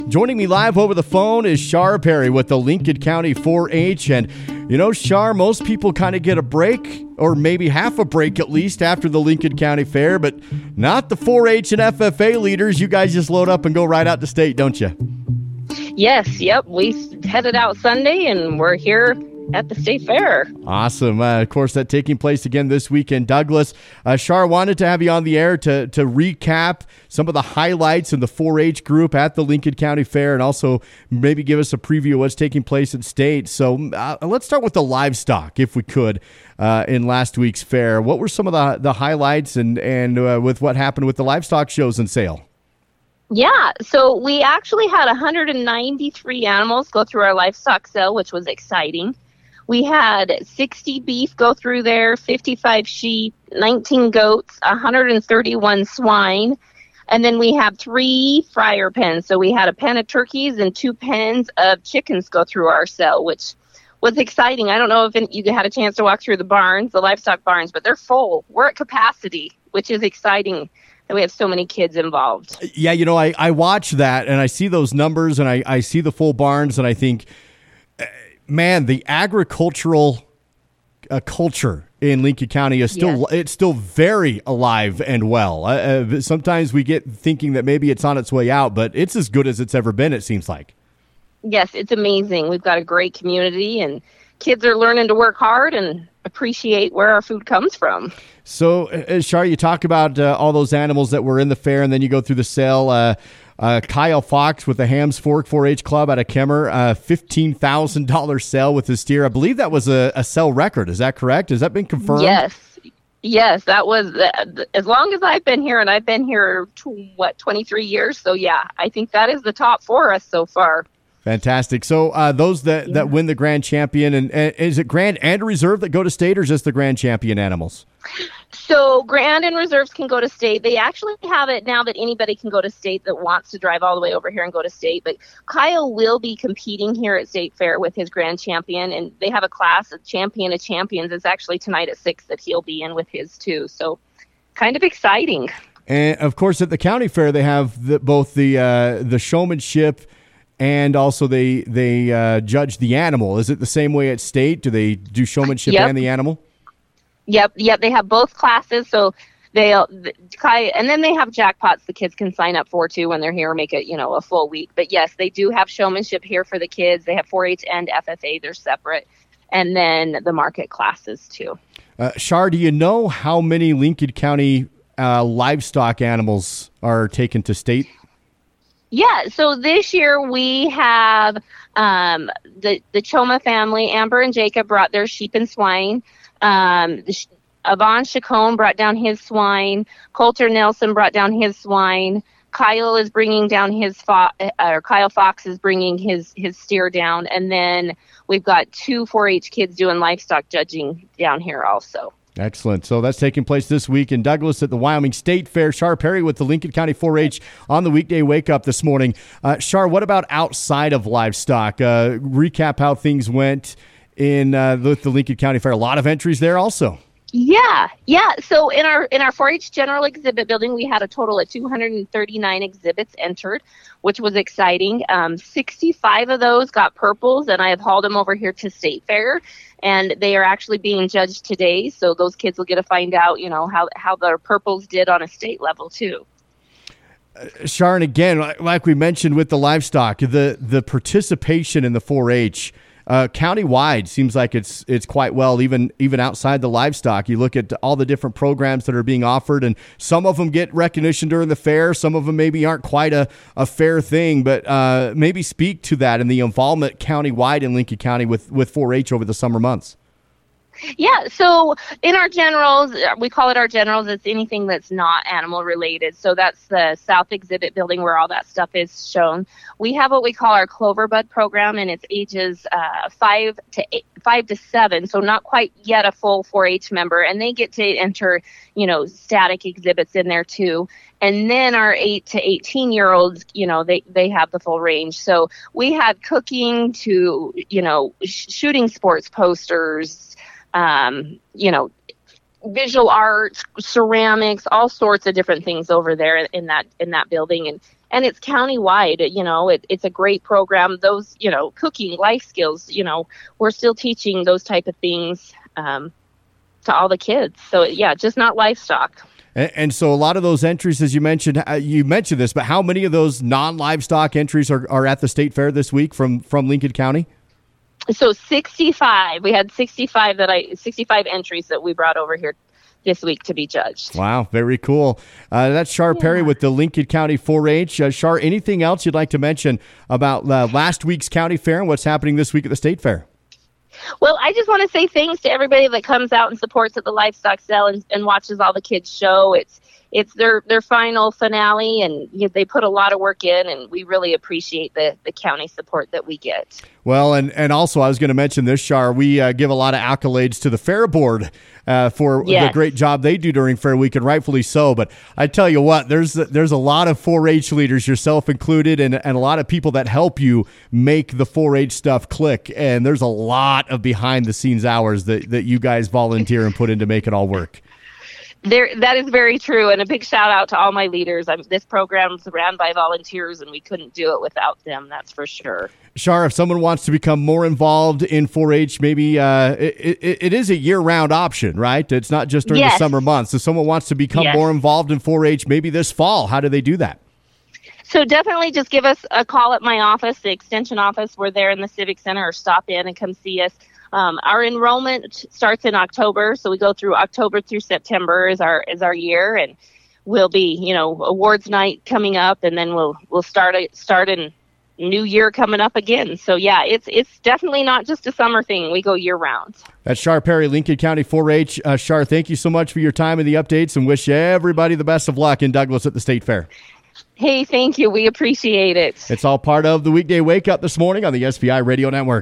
Joining me live over the phone is Shar Perry with the Lincoln County 4-H. And, you know, Shar, most people kind of get a break, or maybe half a break at least, after the Lincoln County Fair, but not the 4-H and FFA leaders. You guys just load up and go right out to state, don't you? Yes, yep. We headed out Sunday, and we're here at the State Fair. Awesome. Of course, that taking place again this week in Douglas. Shar, wanted to have you on the air to recap some of the highlights in the 4-H group at the Lincoln County Fair, and also maybe give us a preview of what's taking place at state. So let's start with the livestock, if we could, in last week's fair. What were some of the highlights and with what happened with the livestock shows and sale? Yeah, so we actually had 193 animals go through our livestock sale, which was exciting. We had 60 beef go through there, 55 sheep, 19 goats, 131 swine, and then we have 3 fryer pens. So we had a pen of turkeys and 2 pens of chickens go through our sale, which was exciting. I don't know if you had a chance to walk through the barns, the livestock barns, but they're full. We're at capacity, which is exciting that we have so many kids involved. Yeah, you know, I watch that and I see those numbers and I see the full barns and I think, man, the agricultural culture in Lincoln County is still it's still very alive and well. Sometimes we get thinking that maybe it's on its way out, but it's as good as it's ever been, it seems like. Yes, it's amazing. We've got a great community, and kids are learning to work hard and appreciate where our food comes from. So, Shar, you talk about all those animals that were in the fair, and then you go through the sale. Kyle Fox with the Hams Fork 4-H Club out of Kemmer, $15,000 sale with his steer. I believe that was a sale record. Is that correct? Has that been confirmed? Yes, that was as long as I've been here, and I've been here 23 years. So yeah, I think that is the top for us so far. Fantastic. So those that win the Grand Champion, and is it Grand and Reserve that go to state, or just the Grand Champion animals? So Grand and Reserves can go to state. They actually have it now that anybody can go to state that wants to drive all the way over here and go to state. But Kyle will be competing here at State Fair with his Grand Champion, and they have a class of Champion of Champions. It's actually tonight at 6 that he'll be in with his too. So kind of exciting. And of course, at the county fair, they have both the showmanship. And also they judge the animal. Is it the same way at state? Do they do showmanship and the animal? Yep. They have both classes. So and then they have jackpots the kids can sign up for too when they're here, make it, a full week. But yes, they do have showmanship here for the kids. They have 4-H and FFA. They're separate. And then the market classes too. Shar, do you know how many Lincoln County livestock animals are taken to state? Yeah, so this year we have the Choma family. Amber and Jacob brought their sheep and swine. Avon Chacon brought down his swine. Coulter Nelson brought down his swine. Kyle is bringing down Kyle Fox is bringing his steer down. And then we've got 2 4-H kids doing livestock judging down here also. Excellent. So that's taking place this week in Douglas at the Wyoming State Fair. Shar Perry with the Lincoln County 4-H on the weekday wake-up this morning. Shar, what about outside of livestock? Recap how things went in the Lincoln County Fair. A lot of entries there also. Yeah. So in our 4-H general exhibit building, we had a total of 239 exhibits entered, which was exciting. 65 of those got purples, and I have hauled them over here to State Fair, and they are actually being judged today. So those kids will get to find out, how their purples did on a state level too. Sharon, again, like we mentioned with the livestock, the participation in the 4-H. Countywide seems like it's quite well, even outside the livestock. You look at all the different programs that are being offered, and some of them get recognition during the fair. Some of them maybe aren't quite a fair thing, but maybe speak to that and the involvement countywide in Lincoln County with 4-H over the summer months. Yeah, so in our generals, we call it our generals. It's anything that's not animal related. So that's the South Exhibit Building where all that stuff is shown. We have what we call our Cloverbud program, and it's ages 5 to 7, so not quite yet a full 4-H member, and they get to enter, static exhibits in there too. And then our 8 to 18-year-olds, they have the full range. So we had cooking to, shooting sports posters, visual arts, ceramics, all sorts of different things over there in that building. And and it's countywide. It's a great program. Those, cooking, life skills, we're still teaching those type of things to all the kids. So yeah, just not livestock. And so a lot of those entries, as you mentioned this, but how many of those non-livestock entries are at the state fair this week from Lincoln County? So 65. We had 65 entries that we brought over here this week to be judged. Wow, very cool. That's Shar Perry with the Lincoln County 4-H. Shar, anything else you'd like to mention about last week's county fair and what's happening this week at the state fair? Well, I just want to say thanks to everybody that comes out and supports at the livestock sale and watches all the kids show. It's their final finale, and they put a lot of work in, and we really appreciate the county support that we get. Well, and also I was going to mention this, Shar. We give a lot of accolades to the Fair Board for the great job they do during Fair Week, and rightfully so. But I tell you what, there's a lot of 4-H leaders, yourself included, and a lot of people that help you make the 4-H stuff click. And there's a lot of behind-the-scenes hours that you guys volunteer and put in to make it all work. That is very true, and a big shout out to all my leaders. This program's ran by volunteers, and we couldn't do it without them. That's for sure. Shar, if someone wants to become more involved in 4-H, maybe it is a year-round option, right? It's not just during the summer months. If someone wants to become more involved in 4-H, maybe this fall, how do they do that? So definitely just give us a call at my office, the Extension office. We're there in the Civic Center, or stop in and come see us. Our enrollment starts in October, so we go through October through September is our year, and we'll be, awards night coming up, and then we'll start a new year coming up again. So yeah, it's definitely not just a summer thing. We go year round. That's Shar Perry, Lincoln County 4-H. Shar, thank you so much for your time and the updates, and wish everybody the best of luck in Douglas at the State Fair. Hey, thank you. We appreciate it. It's all part of the weekday wake up this morning on the SBI Radio Network.